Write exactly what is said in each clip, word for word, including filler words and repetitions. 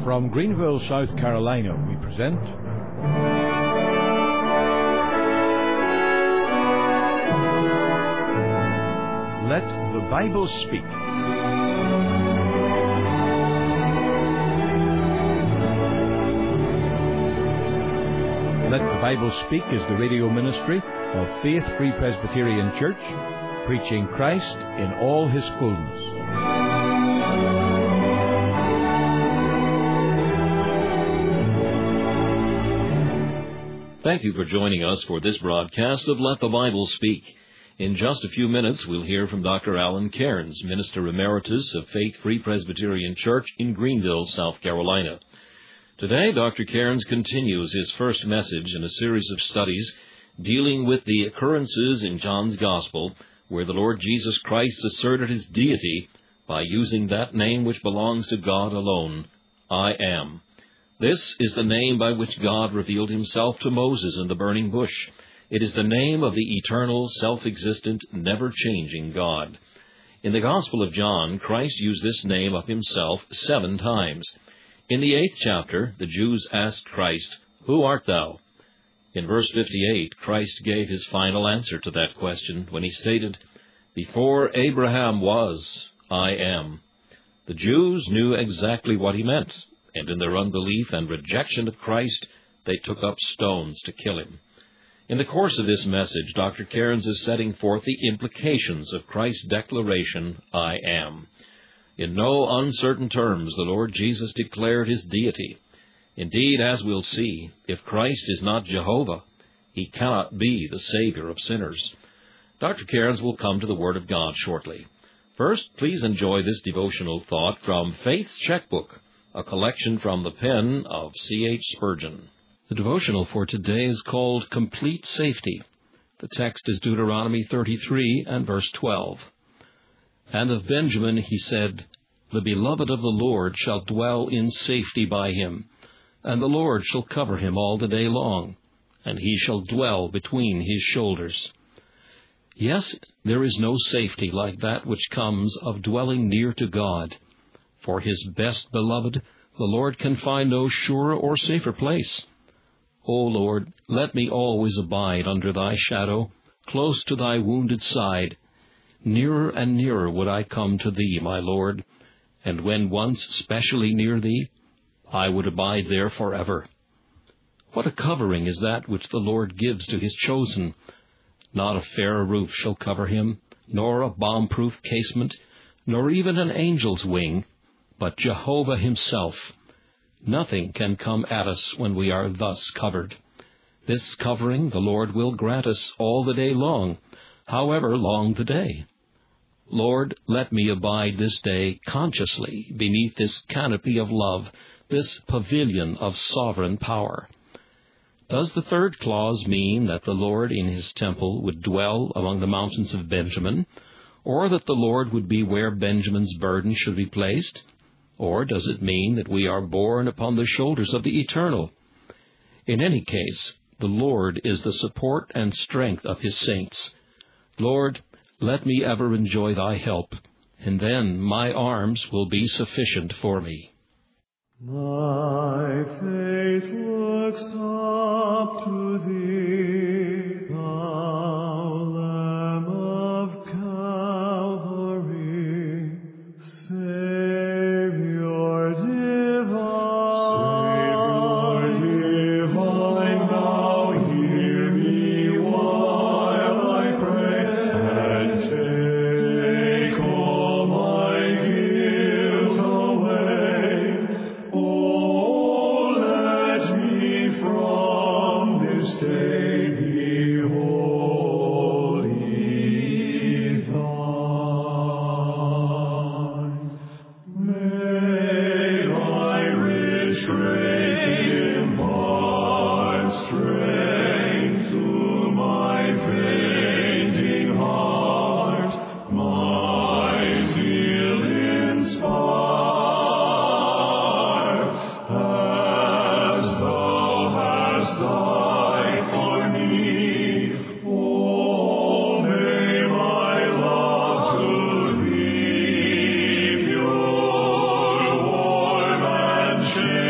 From Greenville, South Carolina, we present Let the Bible Speak. Let the Bible Speak is the radio ministry of Faith Free Presbyterian Church, preaching Christ in all His fullness. Thank you for joining us for this broadcast of Let the Bible Speak. In just a few minutes, we'll hear from Doctor Alan Cairns, Minister Emeritus of Faith Free Presbyterian Church in Greenville, South Carolina. Today, Doctor Cairns continues his first message in a series of studies dealing with the occurrences in John's Gospel where the Lord Jesus Christ asserted His deity by using that name which belongs to God alone, I Am. This is the name by which God revealed Himself to Moses in the burning bush. It is the name of the eternal, self-existent, never-changing God. In the Gospel of John, Christ used this name of Himself seven times. In the eighth chapter, the Jews asked Christ, "Who art thou?" In verse fifty-eight, Christ gave His final answer to that question when He stated, "Before Abraham was, I am." The Jews knew exactly what He meant, and in their unbelief and rejection of Christ, they took up stones to kill Him. In the course of this message, Doctor Cairns is setting forth the implications of Christ's declaration, I am. In no uncertain terms, the Lord Jesus declared His deity. Indeed, as we'll see, if Christ is not Jehovah, He cannot be the Savior of sinners. Doctor Cairns will come to the Word of God shortly. First, please enjoy this devotional thought from Faith's Checkbook, a collection from the pen of C H Spurgeon. The devotional for today is called Complete Safety. The text is Deuteronomy thirty-three and verse twelve. And of Benjamin he said, The beloved of the Lord shall dwell in safety by him, and the Lord shall cover him all the day long, and he shall dwell between his shoulders. Yes, there is no safety like that which comes of dwelling near to God. For His best beloved, the Lord can find no surer or safer place. O Lord, let me always abide under Thy shadow, close to Thy wounded side. Nearer and nearer would I come to Thee, my Lord, and when once specially near Thee, I would abide there forever. What a covering is that which the Lord gives to His chosen! Not a fair roof shall cover him, nor a bomb-proof casement, nor even an angel's wing, but Jehovah Himself. Nothing can come at us when we are thus covered. This covering the Lord will grant us all the day long, however long the day. Lord, let me abide this day consciously beneath this canopy of love, this pavilion of sovereign power. Does the third clause mean that the Lord in His temple would dwell among the mountains of Benjamin, or that the Lord would be where Benjamin's burden should be placed? Or does it mean that we are borne upon the shoulders of the Eternal? In any case, the Lord is the support and strength of His saints. Lord, let me ever enjoy Thy help, and then my arms will be sufficient for me. My faith looks up to Thee, Thou Lamb of Calvary, Savior divine. Savior divine, Thou hear me while I pray, and take all my guilt away. Oh, let me from this day be wholly Thine. May Thy rich grace impart strength to my fainting heart, my zeal inspire, as Thou hast died for me. Oh, may my love to Thee pure, warm, and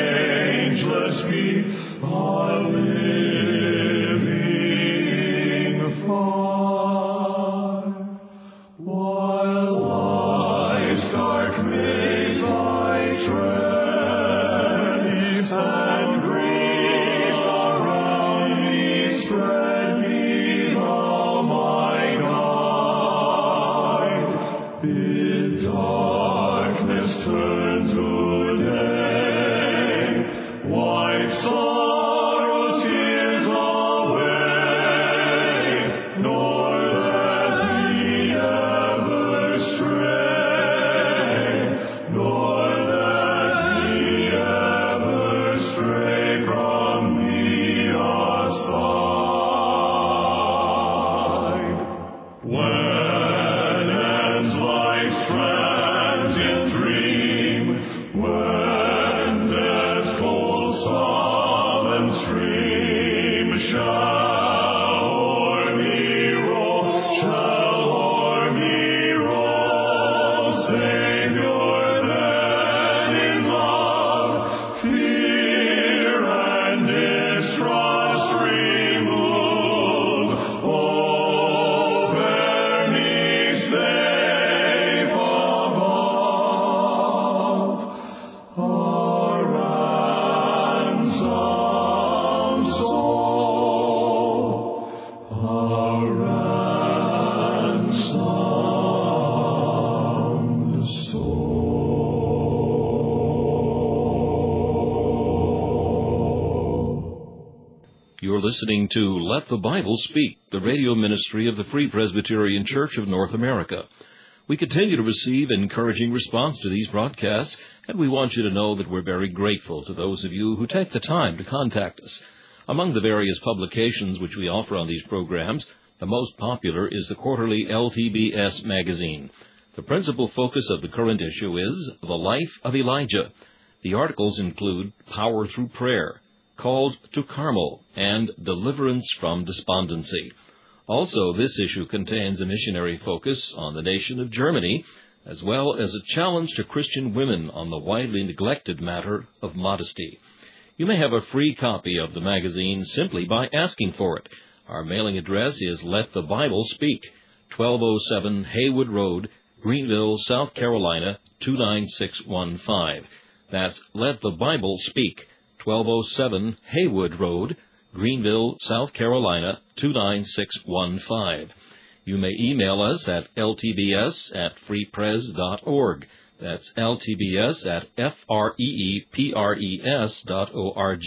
You're listening to Let the Bible Speak, the radio ministry of the Free Presbyterian Church of North America. We continue to receive encouraging response to these broadcasts, and we want you to know that we're very grateful to those of you who take the time to contact us. Among the various publications which we offer on these programs, the most popular is the quarterly L T B S magazine. The principal focus of the current issue is The Life of Elijah. The articles include Power Through Prayer, Called to Carmel, and Deliverance from Despondency. Also, this issue contains a missionary focus on the nation of Germany, as well as a challenge to Christian women on the widely neglected matter of modesty. You may have a free copy of the magazine simply by asking for it. Our mailing address is Let the Bible Speak, twelve oh seven Haywood Road, Greenville, South Carolina, two nine six one five. That's Let the Bible Speak, twelve oh seven Haywood Road, Greenville, South Carolina, two nine six one five. You may email us at l t b s at free pres dot org. That's l t b s at f r e e p r e s dot org.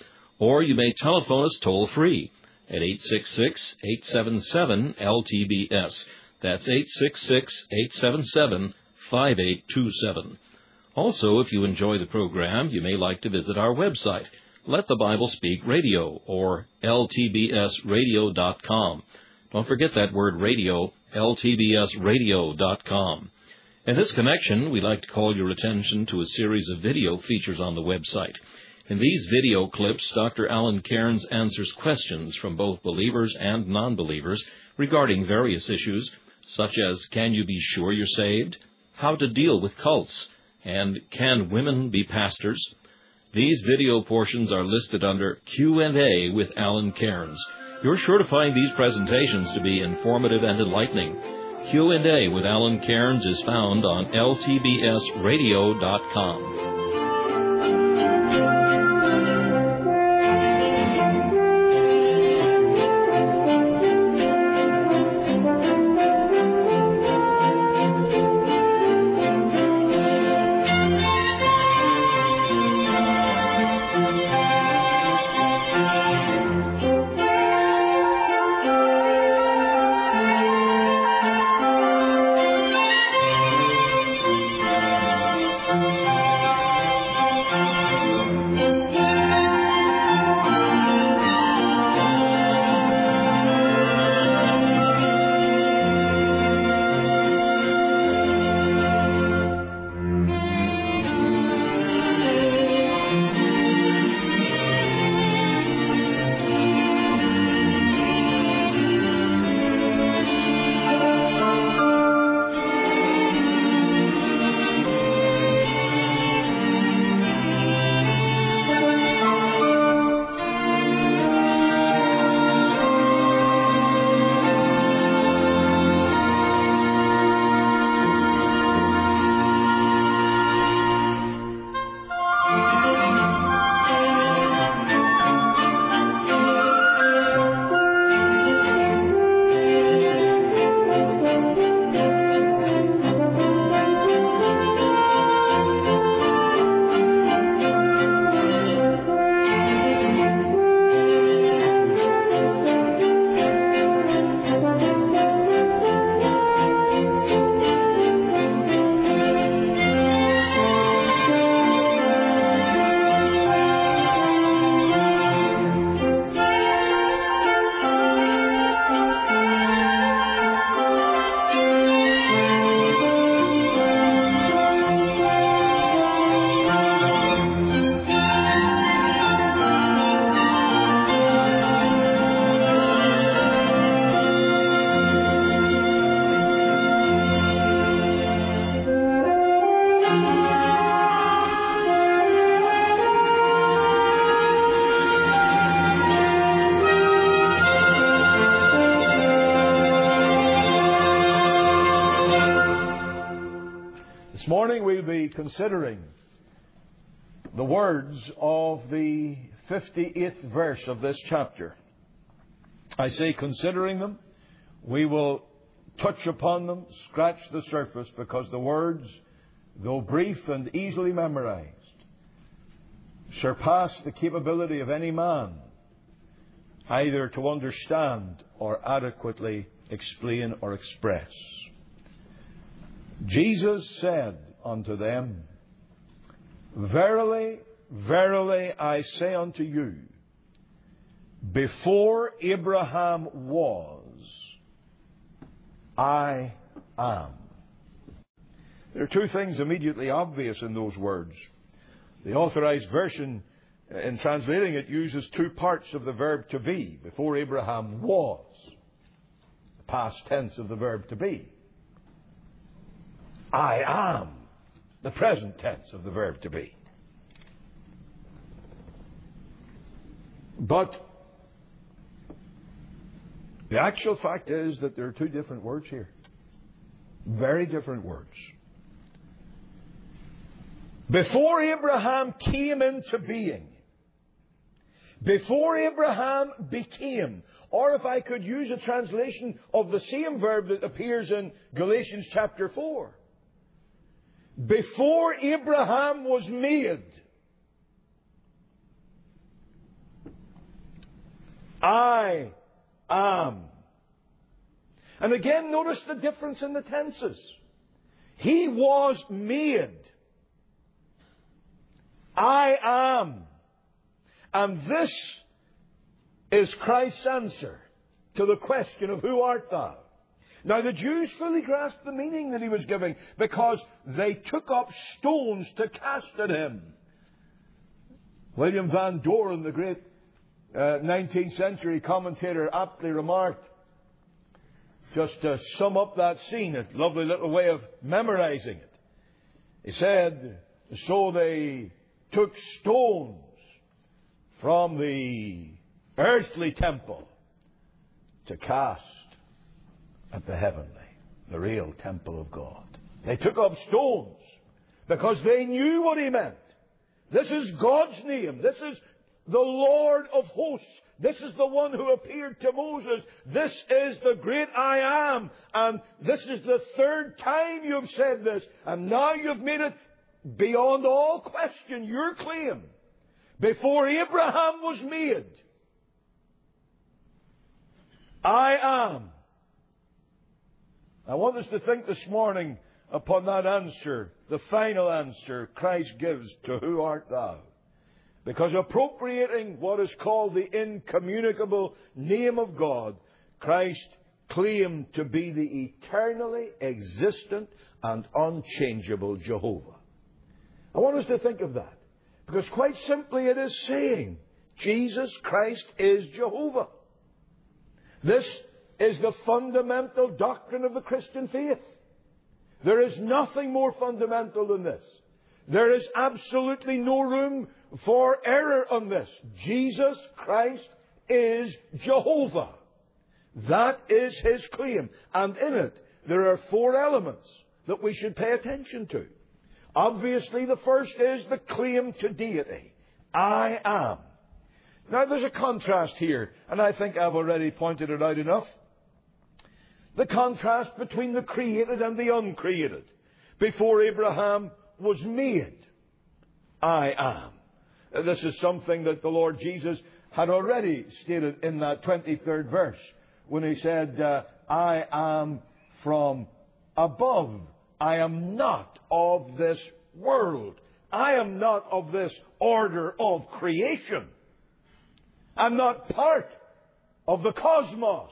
Or you may telephone us toll-free at eight six six, eight seven seven, L T B S. That's eight six six, eight seven seven, five eight two seven. Also, if you enjoy the program, you may like to visit our website, Let the Bible Speak Radio, or l t b s radio dot com. Don't forget that word radio, l t b s radio dot com. In this connection, we'd like to call your attention to a series of video features on the website. In these video clips, Doctor Alan Cairns answers questions from both believers and non-believers regarding various issues, such as can you be sure you're saved, how to deal with cults, and can women be pastors? These video portions are listed under Q and A with Alan Cairns. You're sure to find these presentations to be informative and enlightening. Q and A with Alan Cairns is found on l t b s radio dot com. morning we'll be considering the words of the fifty-eighth verse of this chapter. I say considering them. We will touch upon them, scratch the surface, because the words, though brief and easily memorized, surpass the capability of any man either to understand or adequately explain or express. Jesus said unto them, Verily, verily, I say unto you, before Abraham was, I am. There are two things immediately obvious in those words. The Authorized Version, in translating it, uses two parts of the verb to be. Before Abraham was, the past tense of the verb to be. I am, the present tense of the verb to be. But the actual fact is that there are two different words here. Very different words. Before Abraham came into being, before Abraham became, or if I could use a translation of the same verb that appears in Galatians chapter four, before Abraham was made, I am. And again, notice the difference in the tenses. He was made. I am. And this is Christ's answer to the question of who art thou? Now the Jews fully grasped the meaning that he was giving, because they took up stones to cast at him. William Van Doren, the great uh, nineteenth century commentator, aptly remarked, just to sum up that scene, a lovely little way of memorizing it. He said, so they took stones from the earthly temple to cast at the heavenly, the real temple of God. They took up stones because they knew what he meant. This is God's name. This is the Lord of hosts. This is the one who appeared to Moses. This is the great I am. And this is the third time you've said this. And now you've made it beyond all question your claim. Before Abraham was made, I am. I want us to think this morning upon that answer, the final answer Christ gives to who art thou. Because appropriating what is called the incommunicable name of God, Christ claimed to be the eternally existent and unchangeable Jehovah. I want us to think of that. Because quite simply it is saying, Jesus Christ is Jehovah. This is the fundamental doctrine of the Christian faith. There is nothing more fundamental than this. There is absolutely no room for error on this. Jesus Christ is Jehovah. That is his claim. And in it, there are four elements that we should pay attention to. Obviously, the first is the claim to deity. I am. Now, there's a contrast here, and I think I've already pointed it out enough. The contrast between the created and the uncreated. Before Abraham was made, I am. This is something that the Lord Jesus had already stated in that twenty-third verse, when he said, uh, I am from above. I am not of this world. I am not of this order of creation. I'm not part of the cosmos.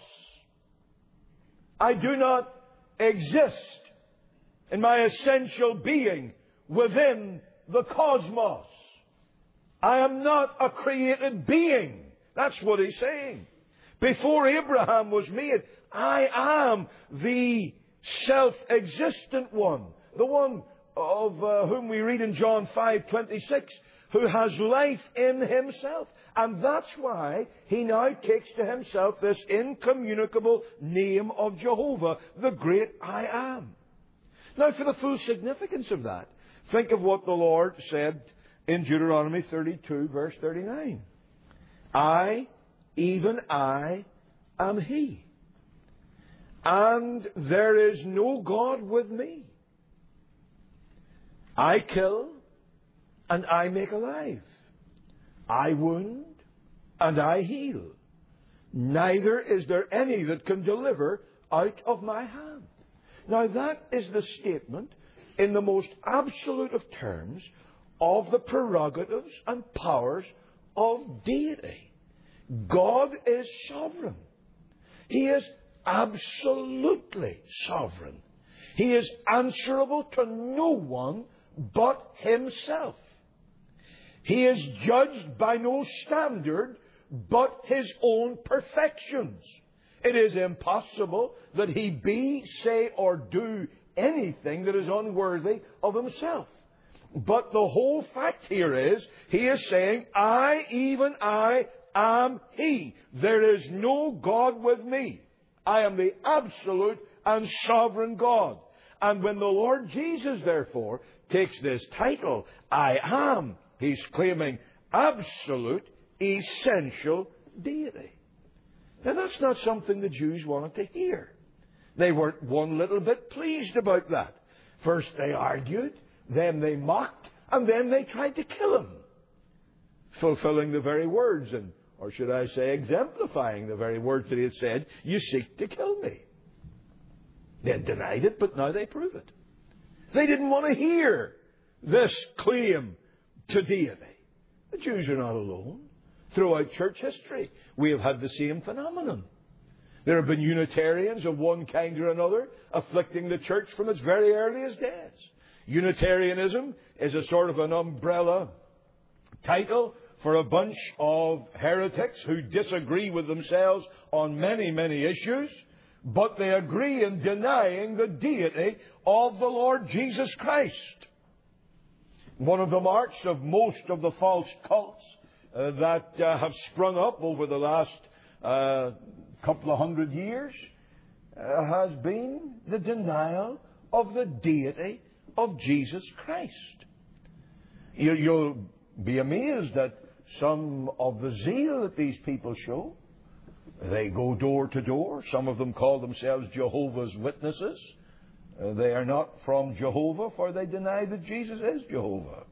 I do not exist in my essential being within the cosmos. I am not a created being. That's what he's saying. Before Abraham was made, I am the self-existent one. The one of uh, whom we read in John five twenty-six, who has life in himself. And that's why he now takes to himself this incommunicable name of Jehovah, the great I am. Now, for the full significance of that, think of what the Lord said in Deuteronomy thirty-two, verse thirty-nine. I, even I, am He, and there is no God with me. I kill, and I make alive. I wound, and I heal. Neither is there any that can deliver out of my hand. Now that is the statement in the most absolute of terms of the prerogatives and powers of deity. God is sovereign. He is absolutely sovereign. He is answerable to no one but Himself. He is judged by no standard but His own perfections. It is impossible that He be, say, or do anything that is unworthy of Himself. But the whole fact here is, He is saying, I, even I, am He. There is no God with me. I am the absolute and sovereign God. And when the Lord Jesus, therefore, takes this title, I am, He's claiming absolute, essential deity. Now that's not something the Jews wanted to hear. They weren't one little bit pleased about that. First they argued, then they mocked, and then they tried to kill Him, fulfilling the very words, and, or should I say, exemplifying the very words that He had said, you seek to kill me. They had denied it, but now they prove it. They didn't want to hear this claim to deity. The Jews are not alone. Throughout church history, we have had the same phenomenon. There have been Unitarians of one kind or another afflicting the church from its very earliest days. Unitarianism is a sort of an umbrella title for a bunch of heretics who disagree with themselves on many, many issues, but they agree in denying the deity of the Lord Jesus Christ. One of the marks of most of the false cults uh, that uh, have sprung up over the last uh, couple of hundred years uh, has been the denial of the deity of Jesus Christ. You, you'll be amazed at some of the zeal that these people show. They go door to door. Some of them call themselves Jehovah's Witnesses. Uh, they are not from Jehovah, for they deny that Jesus is Jehovah.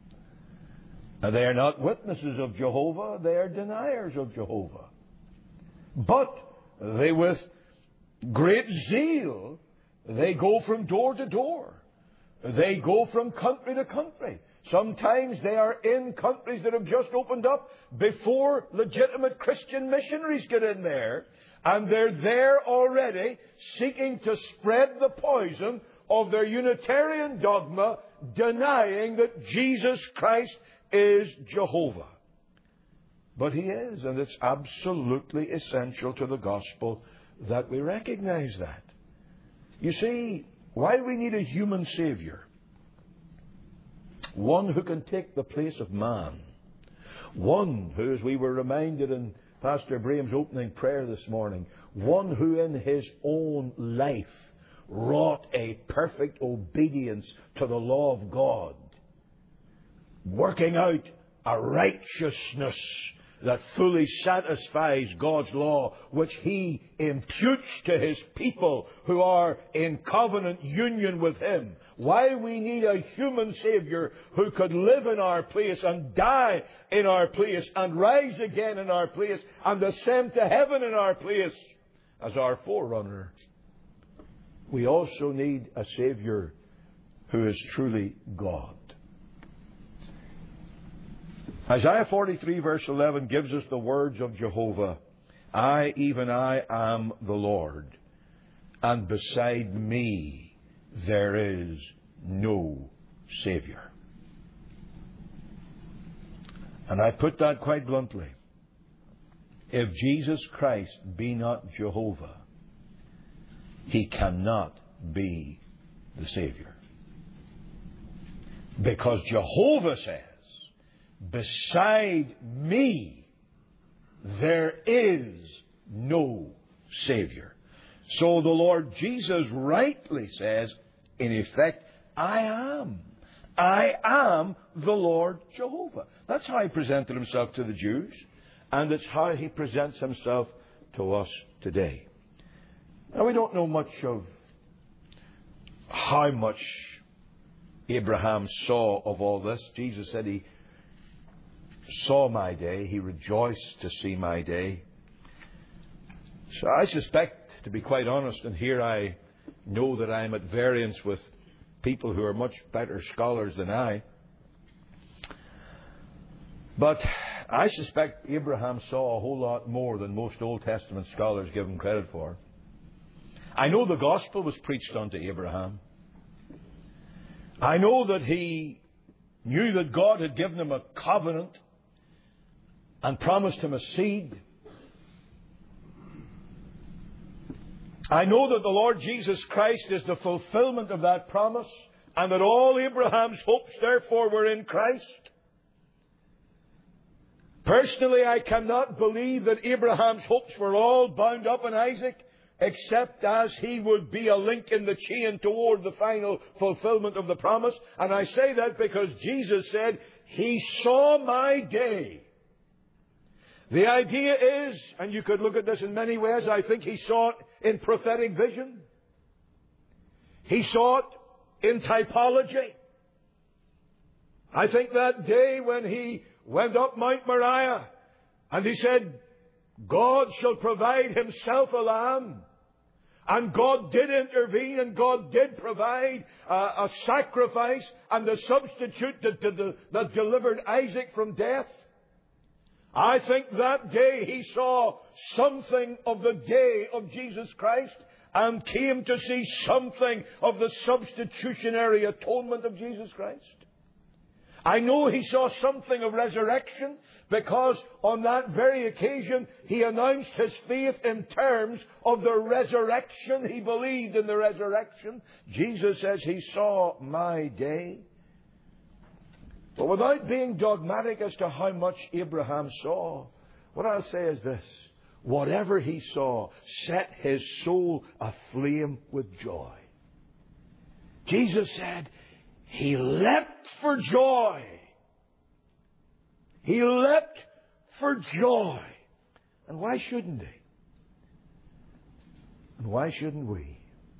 Uh, they are not witnesses of Jehovah, they are deniers of Jehovah. But they, with great zeal, they go from door to door. They go from country to country. Sometimes they are in countries that have just opened up before legitimate Christian missionaries get in there. And they're there already seeking to spread the poison of their Unitarian dogma, denying that Jesus Christ is Jehovah. But He is, and it's absolutely essential to the gospel that we recognize that. You see, why we need a human Savior, one who can take the place of man, one who, as we were reminded in Pastor Graham's opening prayer this morning, one who in His own life wrought a perfect obedience to the law of God, working out a righteousness that fully satisfies God's law, which He imputes to His people who are in covenant union with Him. Why we need a human Savior who could live in our place and die in our place and rise again in our place and ascend to heaven in our place as our forerunner. We also need a Savior who is truly God. Isaiah forty-three verse eleven gives us the words of Jehovah. I, even I, am the Lord, and beside me there is no Savior. And I put that quite bluntly. If Jesus Christ be not Jehovah, He cannot be the Savior. Because Jehovah says, beside me, there is no Savior. So the Lord Jesus rightly says, In effect, I am. I am the Lord Jehovah. That's how he presented himself to the Jews. And it's how he presents himself to us today. Now, we don't know much of how much Abraham saw of all this. Jesus said he saw my day. He rejoiced to see my day. So I suspect, to be quite honest, and here I know that I am at variance with people who are much better scholars than I, but I suspect Abraham saw a whole lot more than most Old Testament scholars give him credit for. I know the gospel was preached unto Abraham. I know that he knew that God had given him a covenant and promised him a seed. I know that the Lord Jesus Christ is the fulfillment of that promise, and that all Abraham's hopes, therefore, were in Christ. Personally, I cannot believe that Abraham's hopes were all bound up in Isaac, except as he would be a link in the chain toward the final fulfillment of the promise. And I say that because Jesus said, he saw my day. The idea is, and you could look at this in many ways, I think he saw it in prophetic vision. He saw it in typology. I think that day when he went up Mount Moriah and he said, God shall provide himself a lamb. And God did intervene, and God did provide a, a sacrifice and a substitute that, that, that delivered Isaac from death. I think that day he saw something of the day of Jesus Christ and came to see something of the substitutionary atonement of Jesus Christ. I know he saw something of resurrection because on that very occasion he announced his faith in terms of the resurrection. He believed in the resurrection. Jesus says he saw my day. But without being dogmatic as to how much Abraham saw, what I'll say is this. Whatever he saw set his soul aflame with joy. Jesus said he leapt for joy. He leapt for joy. And why shouldn't he? And why shouldn't we?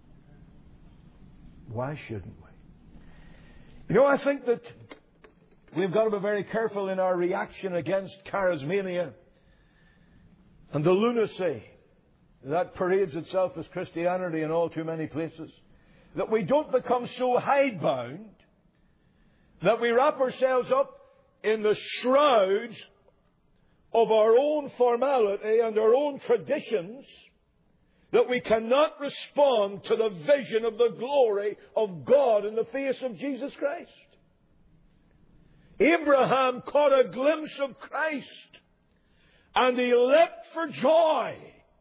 Why shouldn't we? You know, I think that we've got to be very careful in our reaction against charismania and the lunacy that parades itself as Christianity in all too many places, that we don't become so hidebound that we wrap ourselves up in the shrouds of our own formality and our own traditions, that we cannot respond to the vision of the glory of God in the face of Jesus Christ. Abraham caught a glimpse of Christ and he leapt for joy.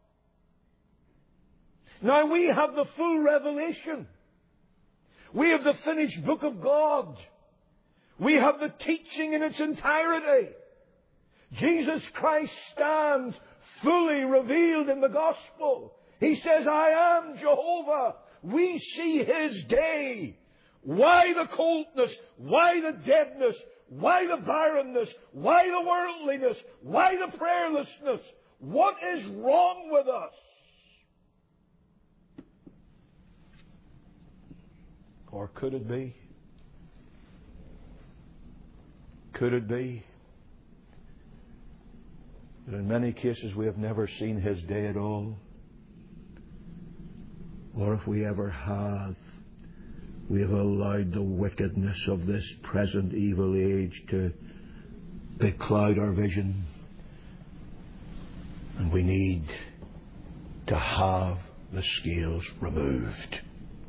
Now we have the full revelation. We have the finished book of God. We have the teaching in its entirety. Jesus Christ stands fully revealed in the gospel. He says, I am Jehovah. We see his day. Why the coldness? Why the deadness? Why the barrenness? Why the worldliness? Why the prayerlessness? What is wrong with us? Or could it be? Could it be that in many cases we have never seen his day at all? Or if we ever have, we have allowed the wickedness of this present evil age to becloud our vision. And we need to have the scales removed.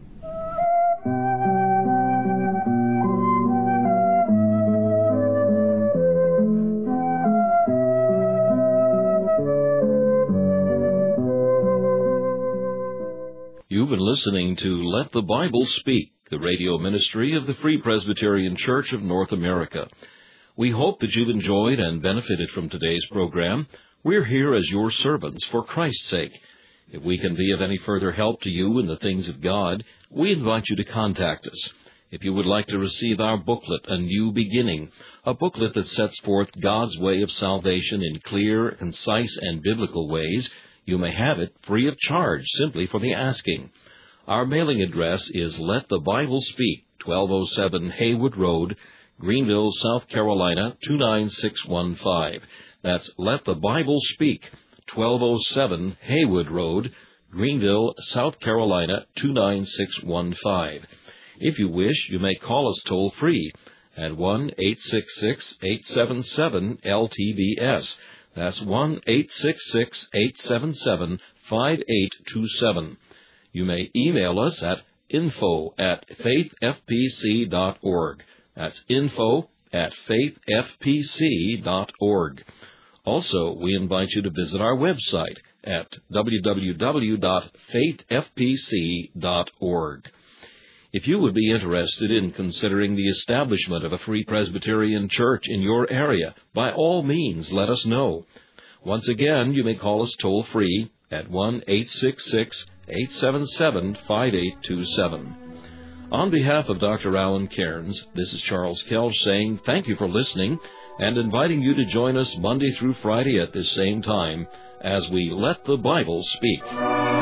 You've been listening to Let the Bible Speak, the radio ministry of the Free Presbyterian Church of North America. We hope that you've enjoyed and benefited from today's program. We're here as your servants for Christ's sake. If we can be of any further help to you in the things of God, we invite you to contact us. If you would like to receive our booklet, A New Beginning, a booklet that sets forth God's way of salvation in clear, concise, and biblical ways, you may have it free of charge simply for the asking. Our mailing address is Let the Bible Speak, twelve oh seven Haywood Road, Greenville, South Carolina, two nine six one five. That's Let the Bible Speak, twelve oh seven Haywood Road, Greenville, South Carolina, two nine six one five. If you wish, you may call us toll-free at one eight six six, eight seven seven, L T B S. That's one eight six six, eight seven seven, five eight two seven. You may email us at info at faith f p c dot org. That's info at faith f p c dot org. Also, we invite you to visit our website at w w w dot faith f p c dot org. If you would be interested in considering the establishment of a Free Presbyterian Church in your area, by all means, let us know. Once again, you may call us toll-free at one eight six six, eight seven seven, five eight two seven. On behalf of Doctor Alan Cairns, this is Charles Kelch saying thank you for listening and inviting you to join us Monday through Friday at this same time as we Let the Bible Speak.